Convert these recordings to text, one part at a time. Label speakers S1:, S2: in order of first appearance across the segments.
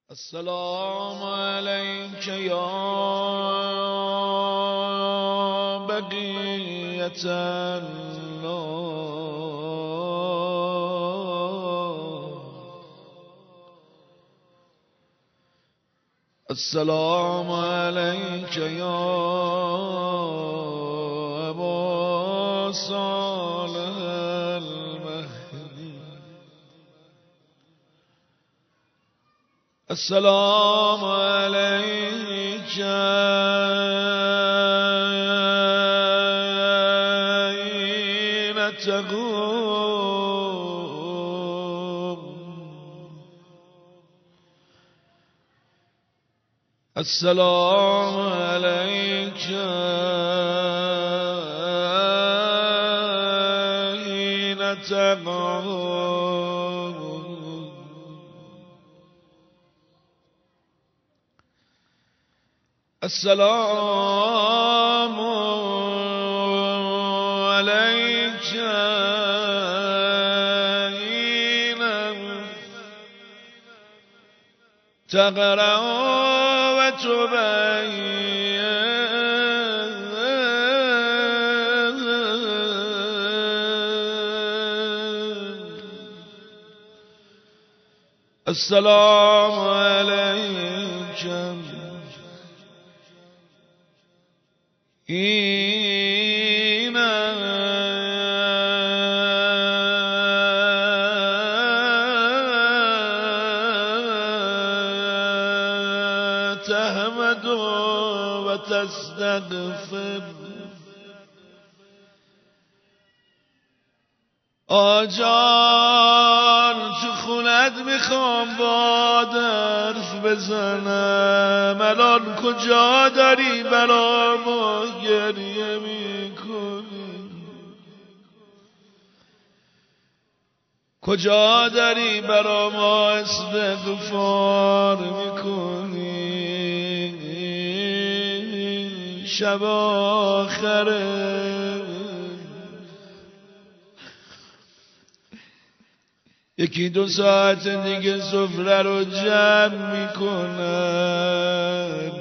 S1: السلام عليك يا بقية الله. السلام عليك يا أبا صالح المهدي. السلام عليك حين تقوم. السلام عليك حين تقوم. السلام عليك حين تقرأ وتبين. السلام عليك حين تحمد وتستغفر. آجان تو خونت میخوام با درف بزنم، الان کجا داری برا ما گریه میکنی؟ کجا داری برا ما استغفار میکنی؟ شب آخره یکی دو ساعت دیگه سفره رو جمع میکنن.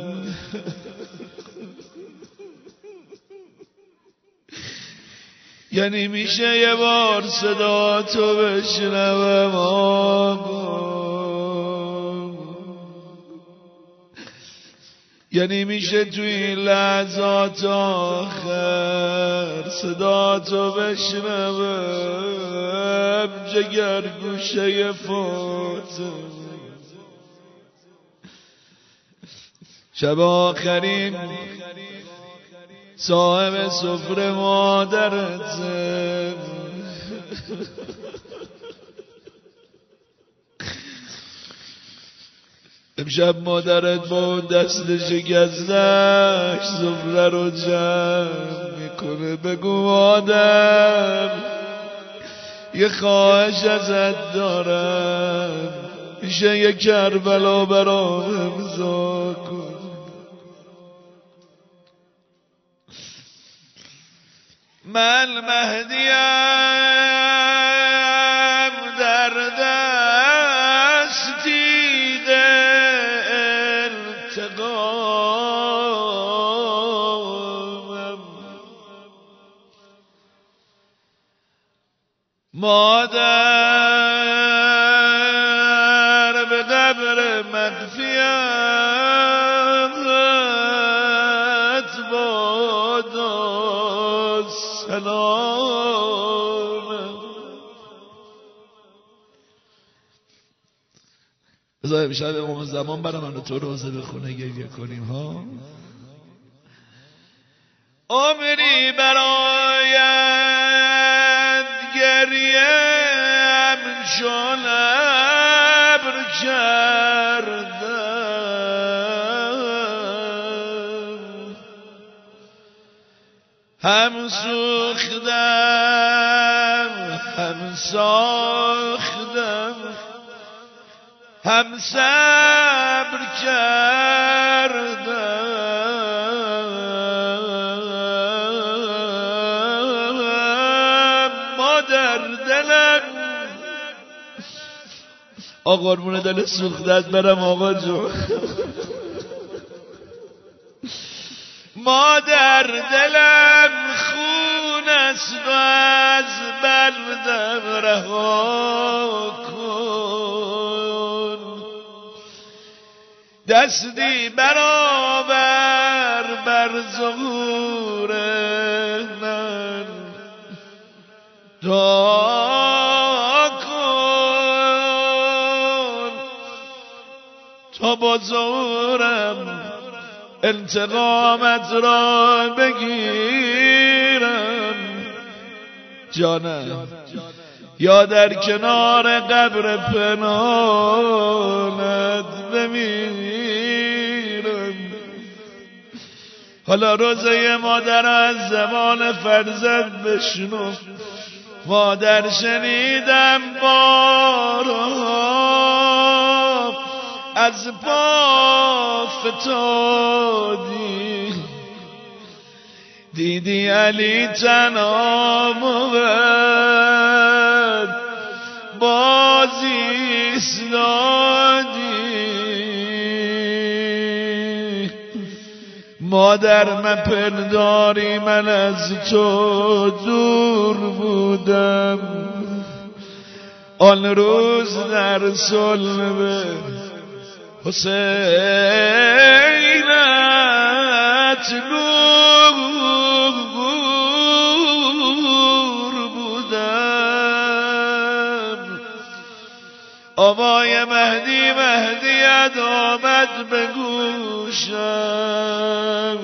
S1: یعنی میشه یه بار صدا تو بشنوم آقا؟ یعنی میشه توی این لحظات آخر صدا تو بشنوم جگر گوشه فاطمه؟ شب آخرین صاحب سفره مادرته. امشب مادرت با دست شکستش سفره رو جمع میکنه. بگو مادر یه خواهش ازت دارم، میشه یه کربلا برام امضا کن؟ من مهدیم در دست تیغ التقامم. مادر به قبر مغفیت بادا سلامم. بذار امشب امام زمان برای من و تو روزه بخونه گریه کنیم ها. عمری برایت گریم چون ابر کردم، هم سوختم هم ساختم هم صبر کردم. مادر دلم قربون دل سوختت برم آقا جون. ما در دلم خون است و از بردم رها کن، دستی برآور بر ظهور من تا کن، تا با ظهورم انتقامت را بگیرم. جانم یا در کنار قبر پنهانت بمیرم. حالا روزه مادر از زمان فرزند بشنو. مادر شنیدم بارها از پا فتادی، دیدی علی تنها موقت بازی ایستادی. مادر مپنداری من از تو دور بودم، آن روز در صلب حسینت نور بودم. آوای مهدی مهدیت آمد به گوشم،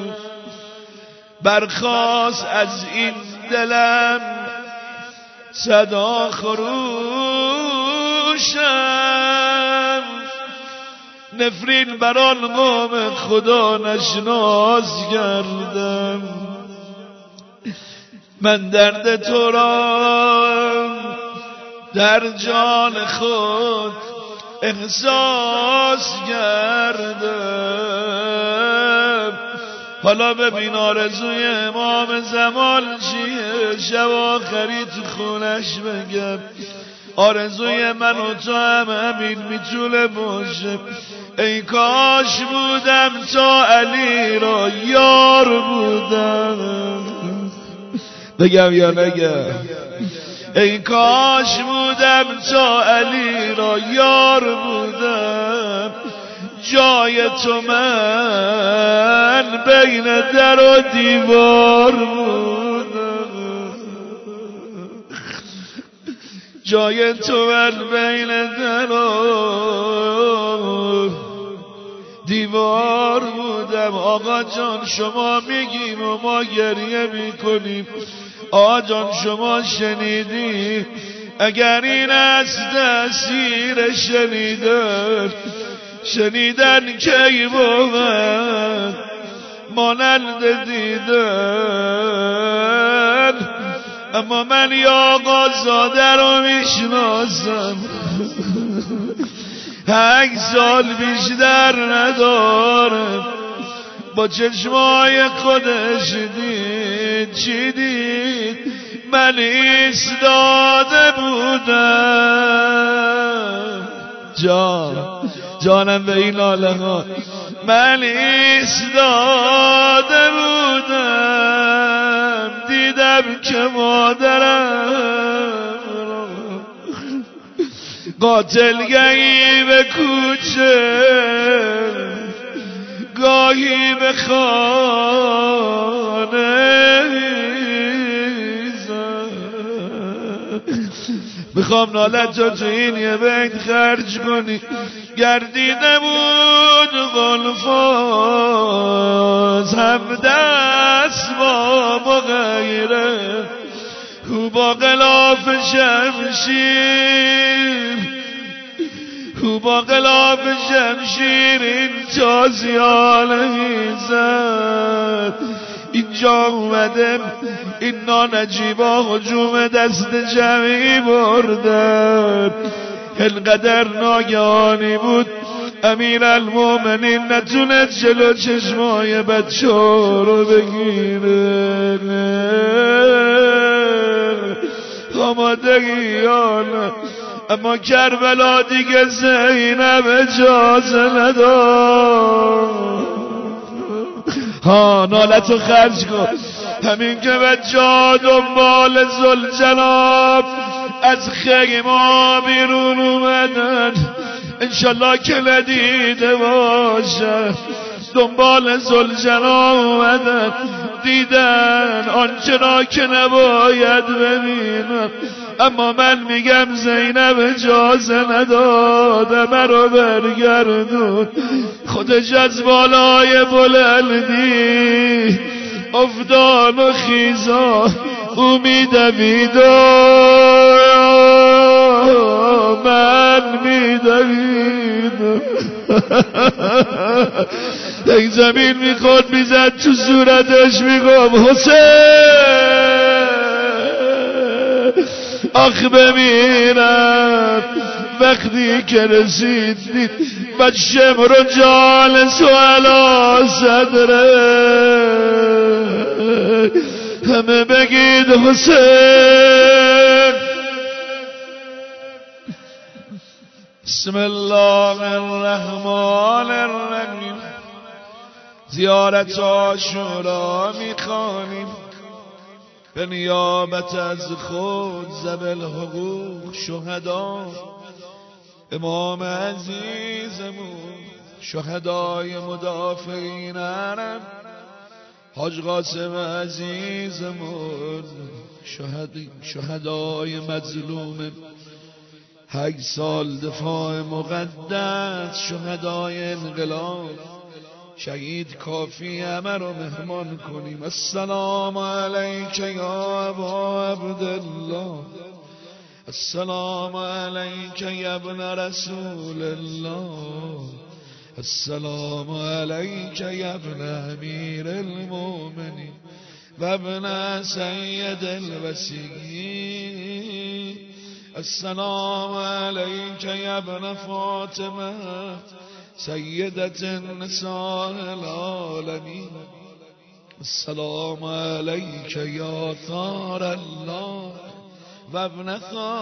S1: برخاست از این دلم صدا خروشم. نفرین بر آن قوم خدا نشناس کردم، من درد تو را در جان خود احساس کردم. حالا ببین آرزوی امام زمان چیه، شب آخری تو خونش بگم آرزوی من و تو هم همین میتونه باشه. ای کاش بودم تا علی را یار بودم. بگم یا نگم؟ ای کاش بودم تا علی را یار بودم. جای تو من بین در و دیوار بودم، جای تو من بین در و دیوار بودم. آقا جان شما میگیم و ما گریه میکنیم. آقا جان شما شنیدی؟ اگر این از تأثیر شنیدن کی بود مانند دیدن. اما من یا آقا زاده رو میشناسم، 8 سال بیشتر ندارم. با چشمای خودش دید چی دید؟ من ایستاده بودم. جانم به این عالمان من ایستاده بودم، دیدم که مادرم قاتلگهی به کوچه گاهی به خانه میخوام نالت تو این یه بیت خرج کنی. گردیده بود غلفاز هم دست با مغیره، او با غلاف شمشیر این تازیانه زد. اینجا اومدم این نانجیبا هجوم دست جمعی بردن. انقدر ناگهانی بود امیرالمومنین نتونه جلو چشمای بچه رو بگیره. آمادگی یا نه؟ اما کربلا دیگه زینب اجازه نداد. ها نالتو خرج کن. همین که به جا دنبال ذوالجلال از خیمه بیرون اومدن، انشالله که ندیده باشه، دنبال ذوالجلال اومدن، دیدن آنچه را که نباید ببینن. اما من میگم زینب اجازه نداده مرا برگردون. خودش از بالای بلندی افتان و خیزا او میدوید و من میدوید. یک زمین میخورد میزد تو صورتش میگم حسین آخ بمیرم. وقتی که رسیدید و شمر و جالس و علا صدره همه بگید حسین. بسم الله الرحمن الرحیم. زیارت عاشورا میخوانیم به نیابت از خود ذوی الحقوق شهدا، امام عزیزمون، شهدای مدافعین حرم، حاج قاسم عزیزمون، شهدای مظلوم 8 سال دفاع مقدس، شهدای انقلاب. شهید کافی همه رو مهمان کنیم. السلام علیک یا ابا عبدالله، السلام علیک یا ابن رسول الله، السلام علیک یا ابن امیر المؤمنین و ابن سید الوصیین، السلام علیک یا ابن فاطمه سیدت النساء العالمین، السلام علیک یا ثار الله و ابن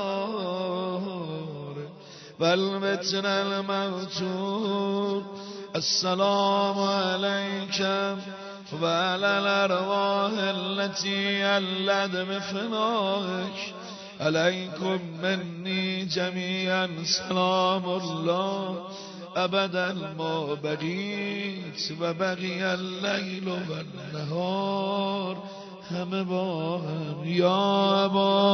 S1: ثار و المتن الموتور، السلام علیک و علی الارواح التي علت بفنائک، علیکم منی جمیعا سلام الله ابدا ما بقیت و بقی اللیل و النهار. همه با هم یا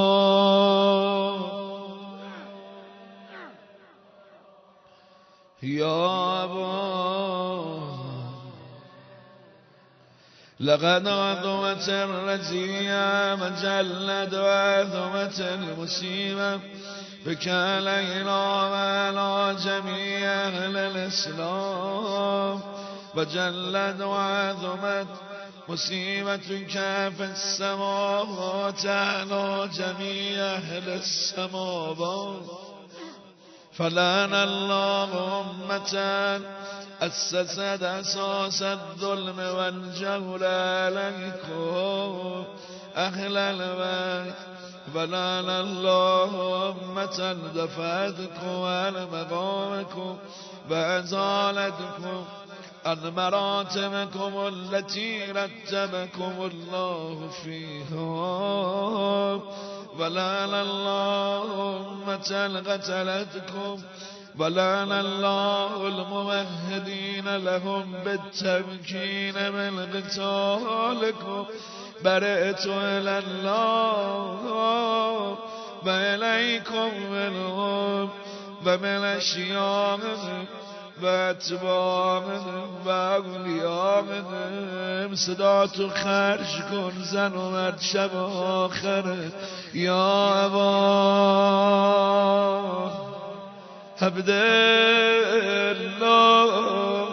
S1: ابا لقد عظمت الرزية وجلد وعظمت المصيبة بك علينا وعلى جميع أهل الإسلام، وجلد وعظمت مصيبتك في السماوات على جميع أهل السماوات. فلعن الله أمة أسست أساس الظلم والجور عليكم أهل البيت، ولعن الله أمة دفعتكم عن مقامكم وأزالتكم عن مراتبكم التي رتبكم الله فيها، ولعن الله أمة قتلتكم، ولعن الله الممهدين لهم بالتمكين من قتالكم. برئت إلى الله وإليكم منهم ومن أشياخهم واتباعهم و اولیاءهم. صدا تو خرج کن زن و مرد شب آخره یا ابا عبدالله.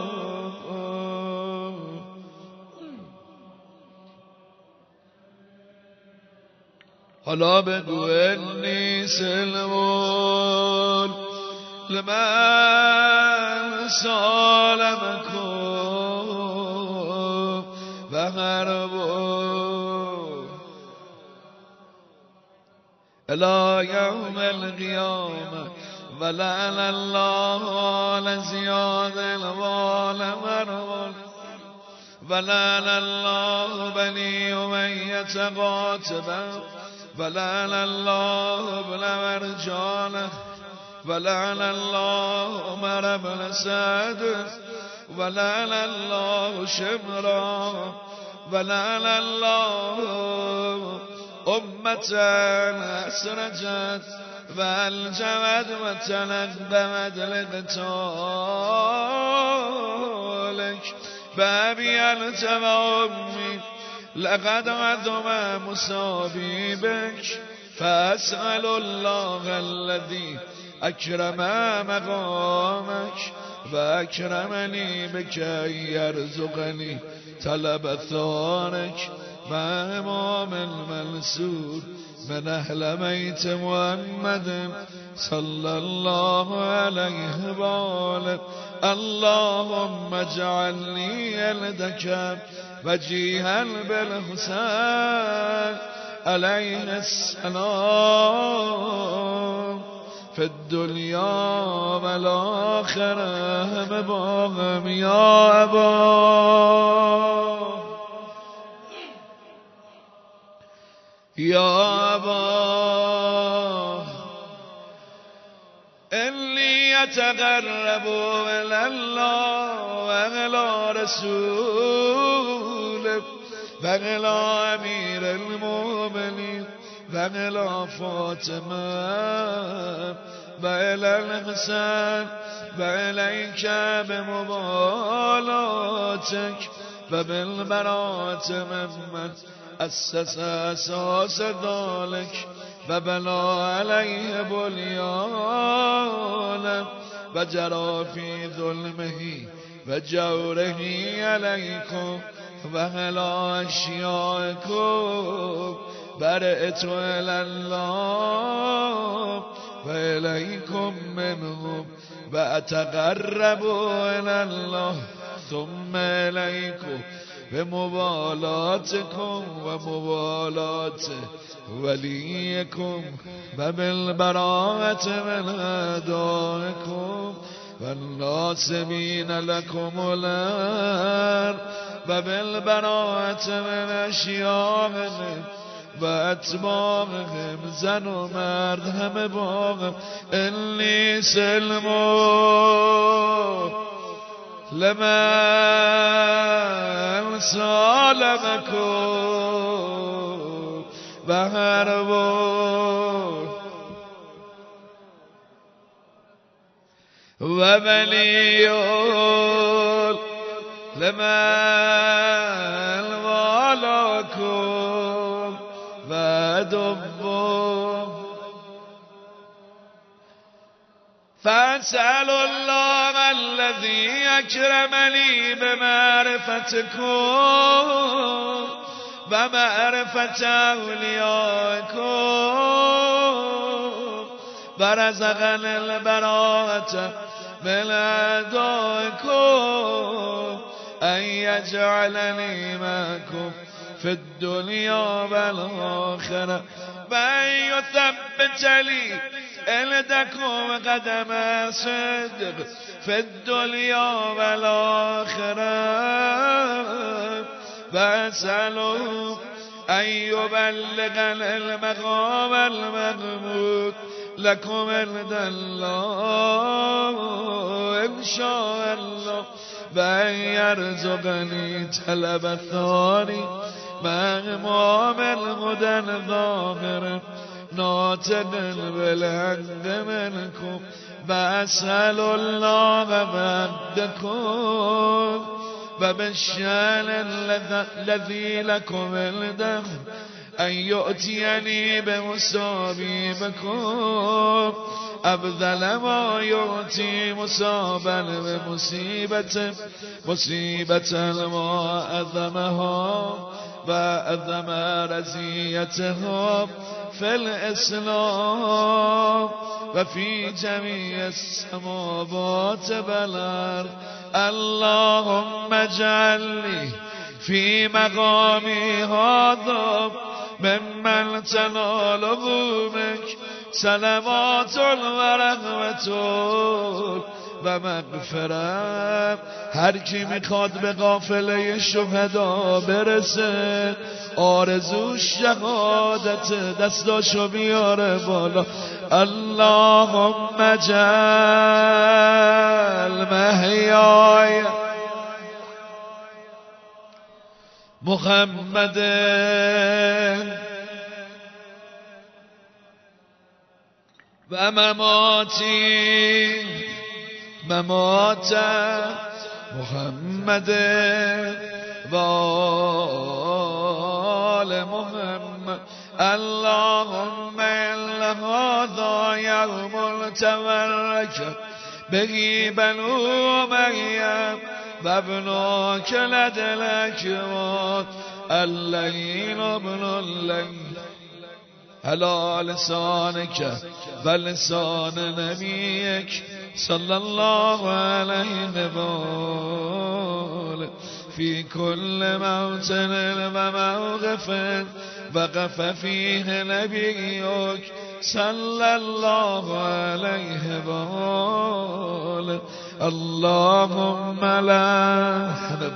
S1: حالا بگو انی سلمون لمن سالمکم و غربو الى يوم القيامة ولعن الله آل زياد وآل مروان ولعن الله بني أمية قاتبا ولعن الله ابن مرجانه ولعن الله عمر بن سعد ولعن الله شمرا ولعن الله أمة أسرجت والجمد وتنبمت لقتالك بابي أنت وأمي لقد عظم مصابي بك فأسأل الله الذي أكرم مقامك وأكرمني بك أن يرزقني طلب ثارك مع إمام المنصور من أهل بيت محمد صلى الله عليه وآله اللهم اجعلني يدك وجيها بالحسين عليه السلام في الدنيا والآخرة مباغم يا أبا يا أبا إني يتقرب إلى الله وإلى رسوله وإلى أمير المؤمنين وإلى فاطمة وإلى الحسن وإليك بمبالاتك وبالبراءة ممن أسس أساس ذلك فبنى عليه بنيانا وجرى في ظلمه وجوره عليكم وعلى أشيائكم برئت إلى الله وإليكم منهم وأتقرب إلى الله ثم إليكم بمبالاتكم ومبالات وليكم وبالبراءة من أعدائكم والناصبين لكم الأرض وبالبراءة من أشياءهم وأتباعهم زن ومرد هم باغم إني سلموا لمن سالمكم وهربوا وبليون لمن والاكم ودبوا فأسأل الله الذي أكرمني بمعرفتكم ومعرفة أوليائكم ورزقني البراءة من أعدائكم أن يجعلني معكم في الدنيا والآخرة وأن يثبت لي إلدكم قدم صدق في الدنيا والآخرة فأسأله أن يبلغني المقام المحمود لكم عند الله إن شاء الله وأن يرزقني طلب الثاني مع إمام الهدى الظاهر ناطق بالحق منكم وأسأل الله مجدكم وبالشان الذي لكم الدم أن يؤتيني بمصابيبكم أبذل ما يؤتي مصابا بمصيبة ما أذمها وأذم رزيتها في الإسلام وفي جميع السماوات والأرض اللهم اجعلني في مقامي هذا ممن تناله منك سلامات و رحمت و مغفرت. هر کی میخواد به قافله شهدا برسه آرزوش شهادت دستاشو بیاره بالا. اللهم جل محیای محمد و مماتی ممات محمد و آل محمد. اللهم إن هذا يوم تبرك به بنو مريم وابنك لدلك الليل ابن الليل على لسانك ولسان نبيك صلى الله عليه وآله في كل موطن وموقف وقف فيه نبيك صلى الله عليه وآله. اللهم لعن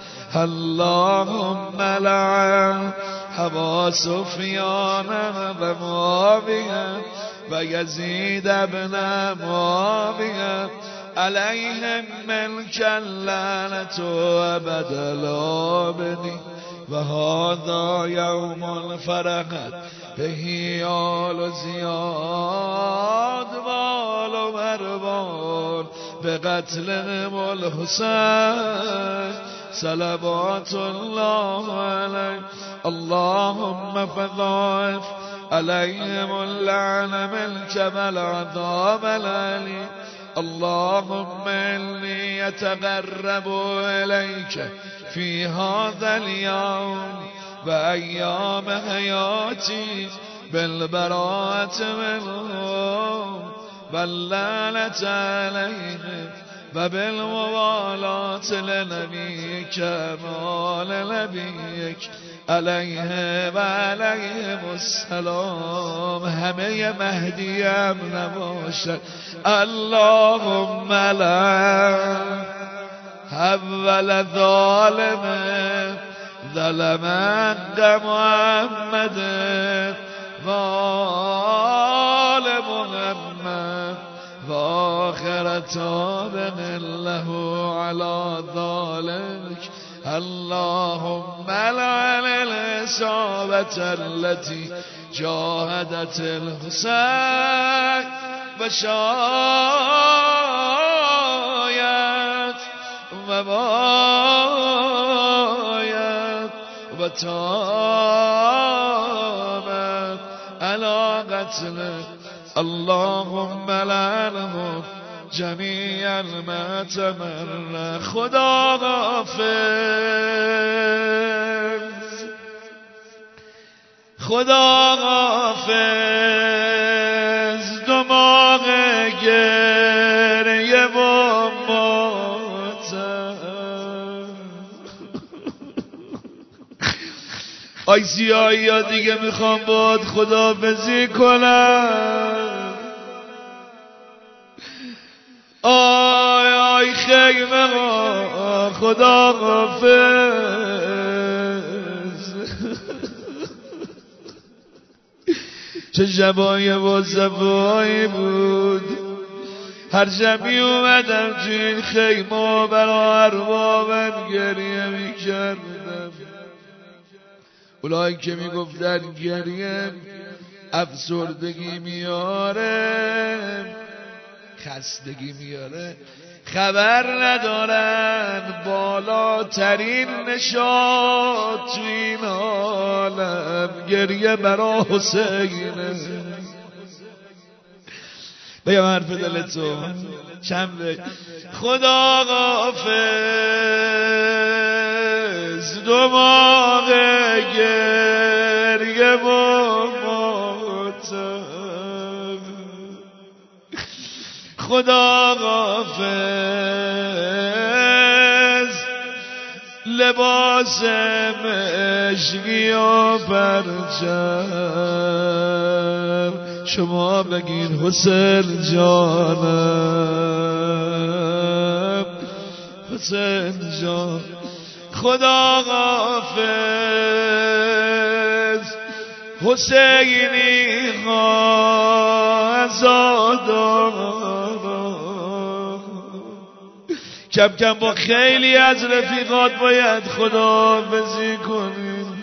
S1: اللهم لعن أبا سفيان ومعاوية ويزيد بن معاوية عليهم منك اللعنة أبد الآبدين. وهذا يوم فرحت به آل زياد وآل مروان بقتلهم الحسين صلوات الله عليه. اللهم فضاعف عليهم اللعن منك والعذاب الأليم. اللهم إني أتقرب إليك في هذا اليوم وأيام حياتي بالبراءة منهم واللعنة عليهم وبالموالاة لنبيك وآل نبيك عليه وعليهم السلام. همه مهدی هم نباشد. اللهم لعن اول ظالم ظلم حق محمد و آل محمد و آخر تابع له على ذلك. اللهم لعن الإصابة التي جاهدت الحسين وشايت وبايت وتابت على قتله. اللهم لعنهم جمیعا ما تمر. خدا حافظ خدا حافظ دماغ گریه و ماتم. آی سیاهی ها دیگه میخوام باید خداحافظی کنم. آی آی خیمه ها خدا حافظ. چه شبای با صفایی بود. هر شبی اومدم تو این خیمه برا اربابم گریه میکردم. اولایی که میگفتن گریه افسردگی میاره خستگی میاره خبر ندارن بالاترین نشاط تو این عالم گریه برا حسینه. بگم حرف دلتو چند بگ. خدا حافظ دماغ گریه و ماتم. خدا حافظ لباس مشکی و پرچم شما بگین حسین جانم حسین جان خدا حافظ حسینی آزادار. کم کم با خیلی از رفیقات باید خداحافظی کنیم،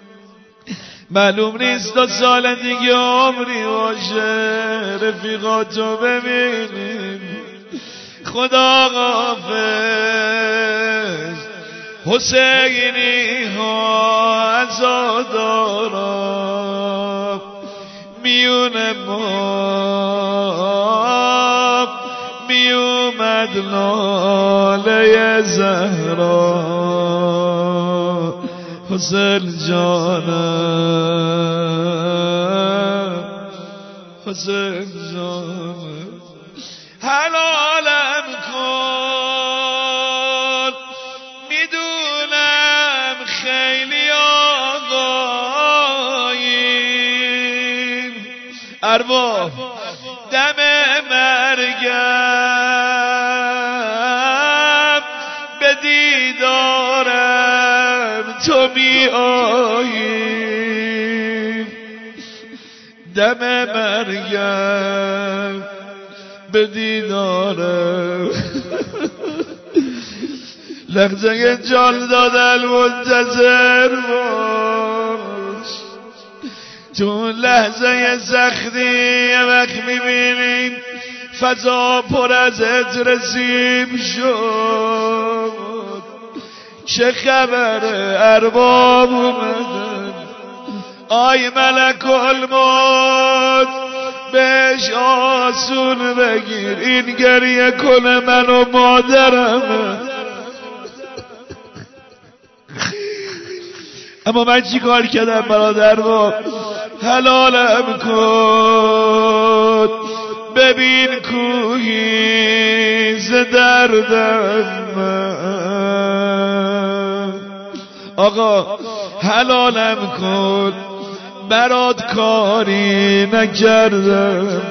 S1: معلوم نیست 2 سال دیگه عمری باشه رفیقاتو ببینیم. خدا حافظ حسینی ها عزادارا میون ما میومد لاله زهرا حسین جانم حسین جانم حلالم کن میدونم خیلی آقاییم ارواح دم مرگم به دیدارم تو می آیی دم مرگم به دیدارم لحظه جان دادن منتظر باش تو لحظه سختی یه وقت میبینیم فضا پر از رسیم شد چه خبره ارباب اومدن آی ملک الموت بهش آسون بگیر این گریه کنه من و مادرم. اما من چی کار کردم برادر با حلالم کن ببین کوهی ز دردم من آقا حلالم کن برات کاری نکردم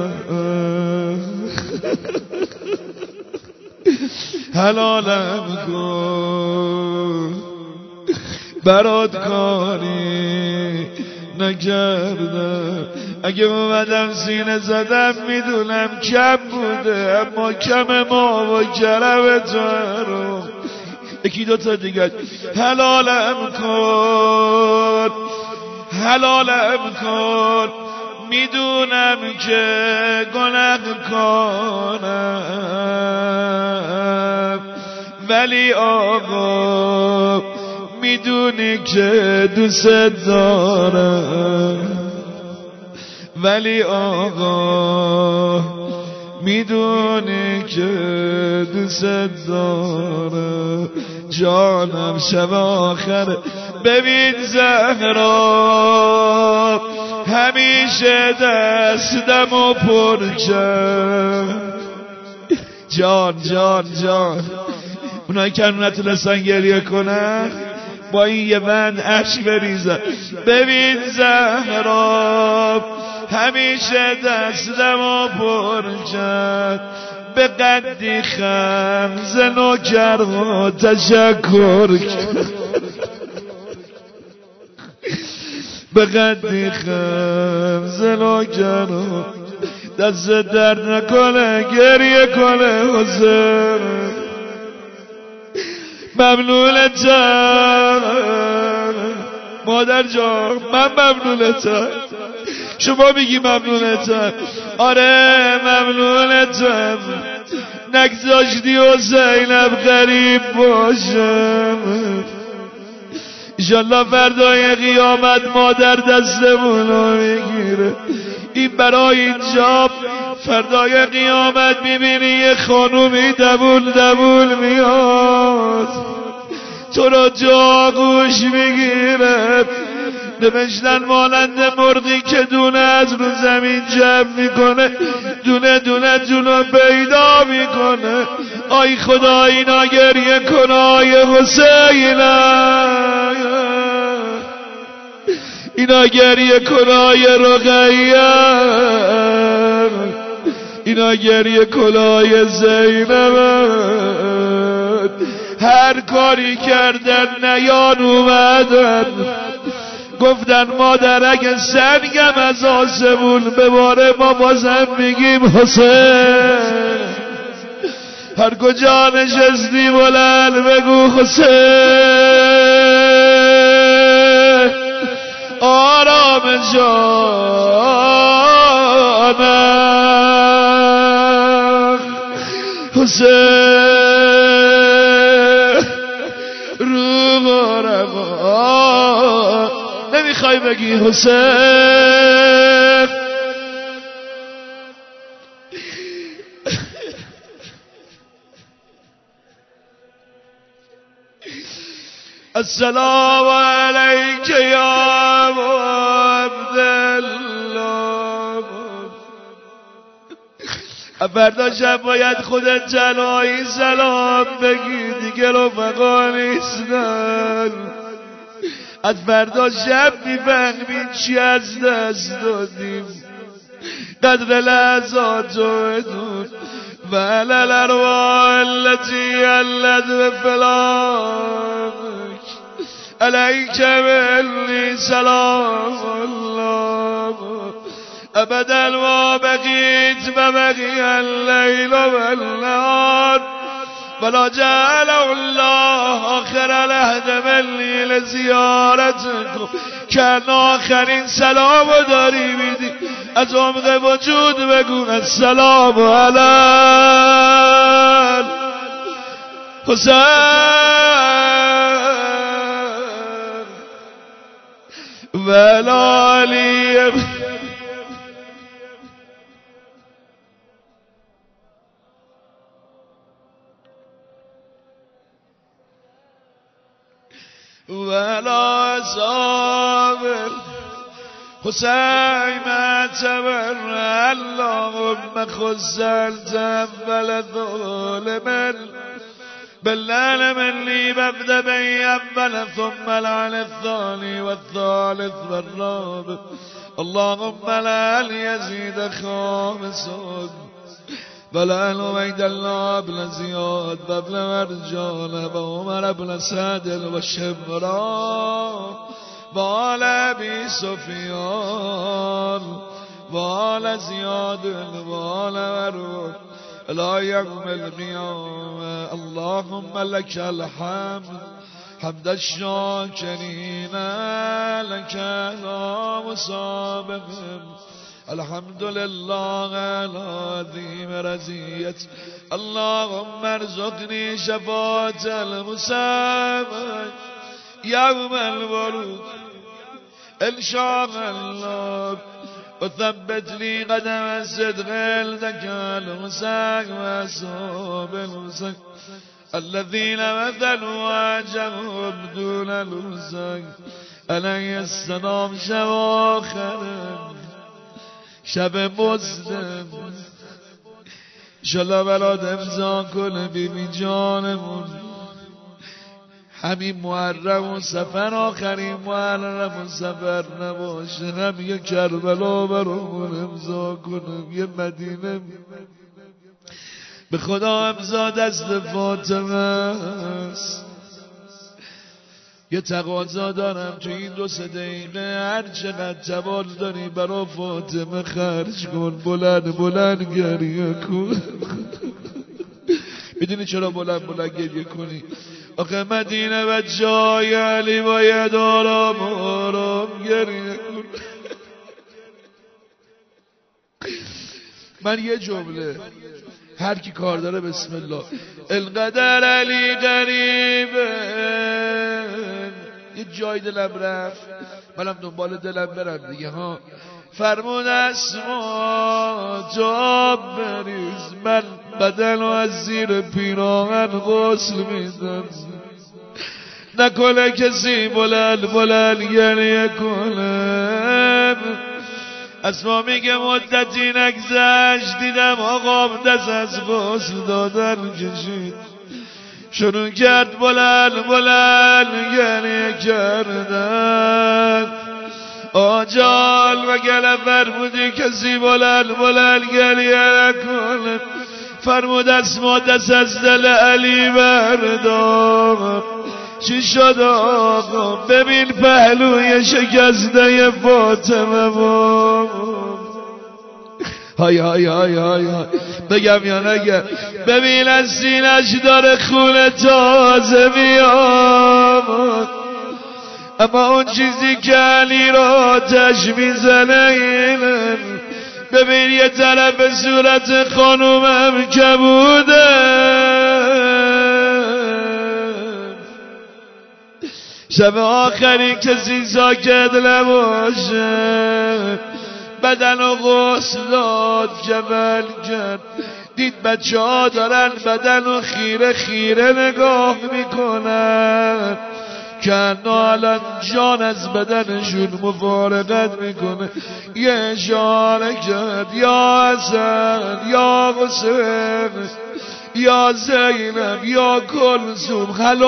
S1: حلالم کن برات کاری نکردم اگه اومدم سینه زدم میدونم کم بوده اما کم ما و کرم تو رو یکی 2 تا دیگر حلالم کن حلالم کن میدونم که گناه کنم ولی آقا میدونی که دوست دارم ولی آقا میدونی که دوست دارم جانم شب آخر ببین زهرا همیشه دستمو پر کرد جان جان جان اونایی که نتونستن گریه کنن با این یه بند اشک بریزن ببین زهرا همیشه دستمو پر کرد به قدی خمز نوکر و تشکر کرد به قدی خمز نوکر و دست درد نکنه گریه کنه حسین ممنونتم مادر جان من ممنونتم شما میگی ممنونتم آره ممنونتم نگذاشتی حسینم غریب باشم انشالله فردای قیامت مادر دستمونو میگیره این برای اینجا فردای قیامت میبینی یه خانومی دبول میاد تو رو تو آغوش میگیره نوشتن مانند مرغی که دونه از رو زمین جمع میکنه دونه دونه جونو پیدا میکنه آی خدا اینا گریه کنای حسین، اینا گریه کنای رقیه، اینا گریه کنای زینب. هر کاری کردن نیان اومدن گفتن مادر اگه سنگم از آسمون بباره ما بازم میگیم حسین. هر کجا نشستی بلند بگو حسین. آرام جانم حسین رو غربا نمیخوای بگی حسین. السلام علیک یا ابو عبدالله. فردا شب باید خودت جلایی سلام بگی، دیگه رفقا نیستن. از فردا شب میفهمین چی از دست دادیم. قدر لحظات و بدون وعلى الأرواح التي علت بفلاك عليك مني سلام الله أبدا ما بقيت ببقي الليل والنهار ولا جعل الله آخر العهد مني لزيارتكم. که آخرین سلام داری میدی از عمق وجود بگو السلام علی حسین ولالی. ولا صابر حسين ما تبرع اللهم خزلت أول ظلما بلال من لي ببدأ بي أول ثم لعن الثاني والثالث والرابع اللهم لا يزيد خامسا ولا عبيد الله بن زياد وابن مرجان وعمر بن سعد وشمران وآل أبي سفيان وآل زياد وآل مروان إلى يوم القيامة. اللهم لك الحمد حمد الشاكرين لك لا مسابق. الحمد لله على عظيم رزية. اللهم ارزقني شفاعة المسامح يوم الورود إن شاء الله وثبت لي قدم الصدق عندك المساك وأصحاب المساك الذين مثلوا وجههم دون المساك عليه السلام. شب آخر شب مزدم انشالله برات امضا کنه بیبی جانمون. همین محرم و سفر آخرین محرم و سفر نباشه، هم یه کربلا برامون امضا کنه، یه مدینه. به خدا امضا دست فاطمه است. یه تقاضا دارم تو این 2-3 دقیقه هر چقدر توان داری برا فاطمه خرج کن. بلند بلند گریه کن. میدونی چرا بلند بلند گریه کنی؟ آخه مدینه و جای علی باید آرام آرام گریه کن. من یه جمله هر کی کار داره بسم الله. القدر علی قریبه. یه جای دلم رفت منم دنبال دلم برم دیگه ها. فرمود اسما جاب بریز من بدن و از زیر پیراهن غسل میدم. نکنه کسی بلند بلند گریه کنه. اسما میگه مدتی نگذشت دیدم آقام دست از غسل دادن کشید، شروع کرد بلند بلند گریه کردن. آجال و گله فرمودی کسی بلند بلند گریه نکنه، فرمود اسما دست از دل علی بردار. چی شد آقا؟ ببین پهلوی شکسته فاطمه با های های های های های بگم یا نگم؟ ببین از سینش داره خون تازه میاد، اما اون چیزی که علی را آتش میزنه اینه. ببین یه طرف صورت خانومم که بوده، شب آخری کسی ساکت نباشه، بدن و غسل داد جبل کرد، دید بچه ها دارن بدن و خیره خیره نگاه میکنن که الان جان از بدنشون مفارقت میکنه. یه اشاره کرد یا حسن یا حسین یا زینب یا کلثوم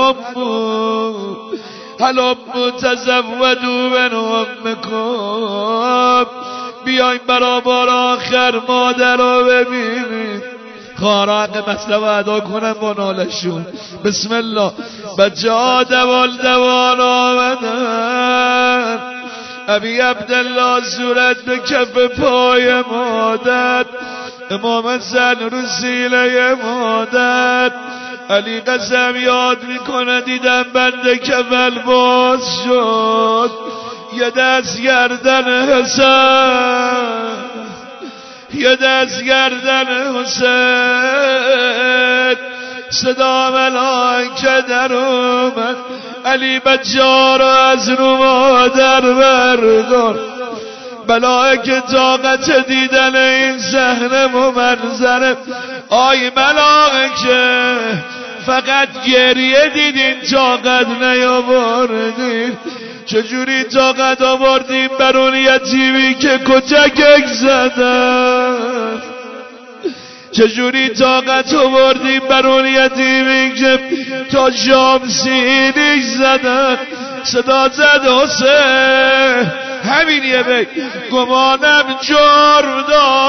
S1: هلمو تزودوا من امکم، بیاین برابر آخر مادر رو ببینید. خواهرها حق مطلب ادا کنم با نالشون. بسم الله. بچه ها دوال آمدن، ابی عبدالله صورت به کف پای مادر، امام حسن رو سینه مادر. علی قسم یاد میکنه دیدم بند کفل باز شد، یه دست گردن حسن یه دست گردن حسین، صدا ملائکه در اومد. علی بچه ها رو از رو مادر بردار. ملائکه طاقت دیدن این صحنه و منظره. آی ملائکه فقط گریه دیدین طاقت نیاوردین، چجوری طاقت آوردین بر اون یتیمی که کتک زدن؟ چجوری طاقت آوردین بر اون یتیمی که تا شام سینیش زدن؟ صدا زد حسین، همین یه بی گمانم جرم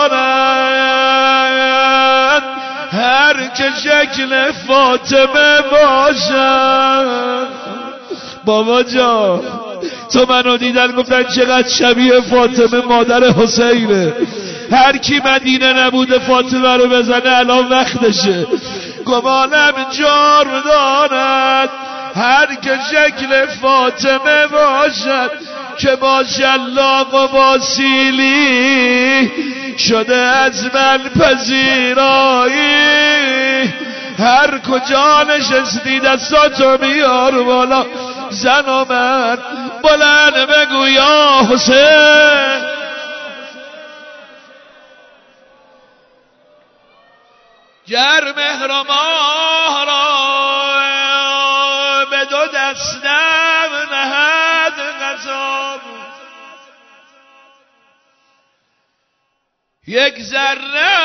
S1: دارد هر که شکل فاطمه باشد. بابا جان تو منو دیدن گفتن چقدر شبیه فاطمه مادر حسینه، هر کی مدینه نبوده فاطمه رو بزنه الان وقتشه. گمانم جرم دارد هر که شکل فاطمه باشد، که ماشاءالله و واسیلی شده از من پذیرایی. هر کجا نشستی دستاتو بیار بالا، زن و مرد بلند بگو یا حسین. گر مهر و ماه را به دو دستم نهد قضا، یک ذره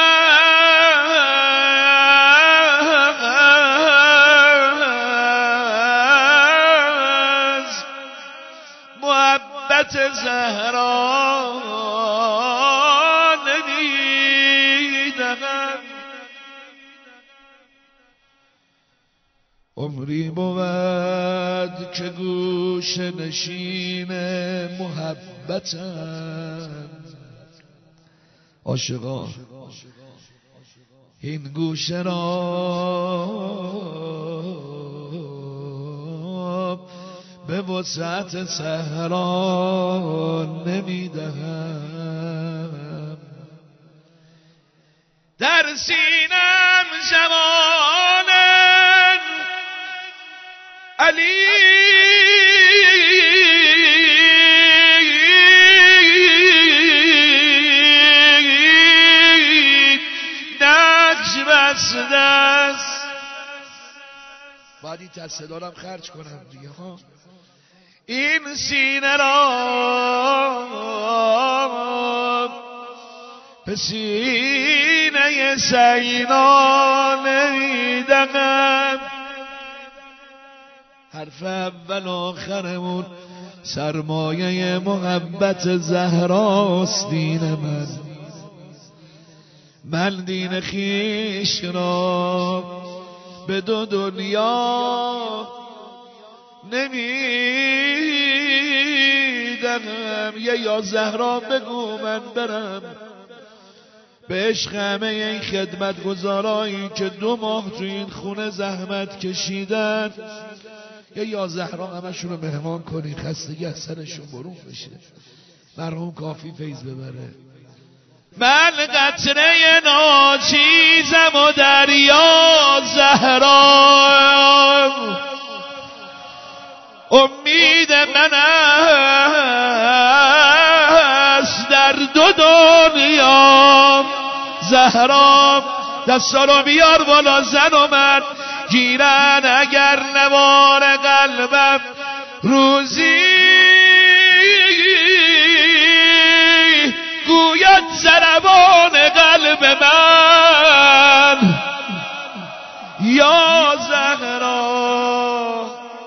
S1: از محبت زهرا نمیدهم. عمری بود که گوش نشین محبتم، عاشقان این گوشه را به وسعت صحرا نمیدهم. در سینم زمان علی نقش بسته است. باید این تصدارم خرج کنم دیگه ها. این سینه را به سینه سینا نمیدهم. حرف اول آخرمون سرمایه محبت زهراست دین من دین خیش را به دو دنیا نمیدهم. یا زهرا بگو من برم به عشق همه این خدمتگزارایی که 2 ماه تو این خونه زحمت کشیدن. یا زهرا همشون رو مهمان کنی، خستگی از سرشون برون بشه، مرحوم کافی فیض ببره. من قطره ناچیزم و دریا زهرا امید من است در 2 دنیا. زهرا دستا رو بیار بالا زن و من گیرن اگر نوار قلبم روزی گوید ضربان قلب من. یا زهرا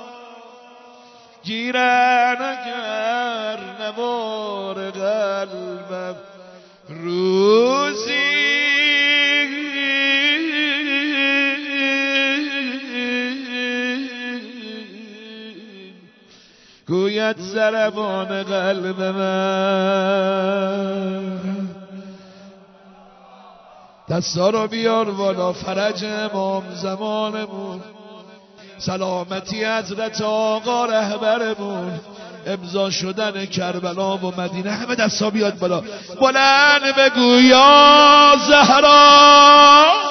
S1: گیرن اگر نوار قلبم روزی گوید ضربان قلب من. دستا رو بیار بالا فرج امام زمانمون، سلامتی حضرت آقا رهبرمون، امضا شدن کربلا و مدینه. همه دستا بیاد بالا بلند بگو یا زهرا